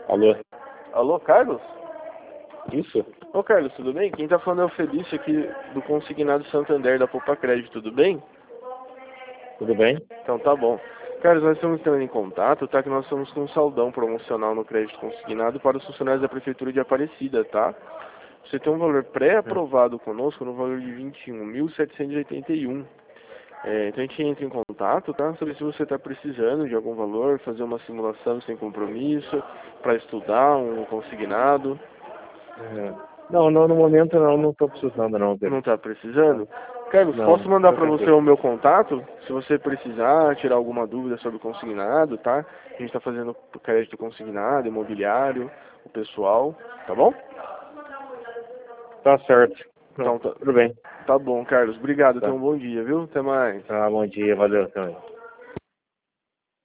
Alô? Alô, Carlos? Isso? Ô, Carlos, tudo bem? Quem tá falando é o Felício aqui do Consignado Santander da Poupa Crédito, tudo bem? Tudo bem? Então tá bom. Carlos, nós estamos entrando em contato, tá? Que nós estamos com um saldão promocional no crédito consignado para os funcionários da Prefeitura de Aparecida, tá? Você tem um valor pré-aprovado conosco no valor de 21.781. Então a gente entra em contato, tá? Saber se você está precisando de algum valor, fazer uma simulação sem compromisso, para estudar um consignado. Não, no momento não estou precisando não, Pedro. Não está precisando? Carlos, Não, posso mandar tá para você tranquilo. o meu contato? Se você precisar, tirar alguma dúvida sobre o consignado, tá? A gente está fazendo crédito consignado, imobiliário, o pessoal, tá bom? Tá certo. Então Tudo bem. tá bom, Carlos. Obrigado, tenha Tá. um bom dia, viu? Até mais. Bom dia, valeu também.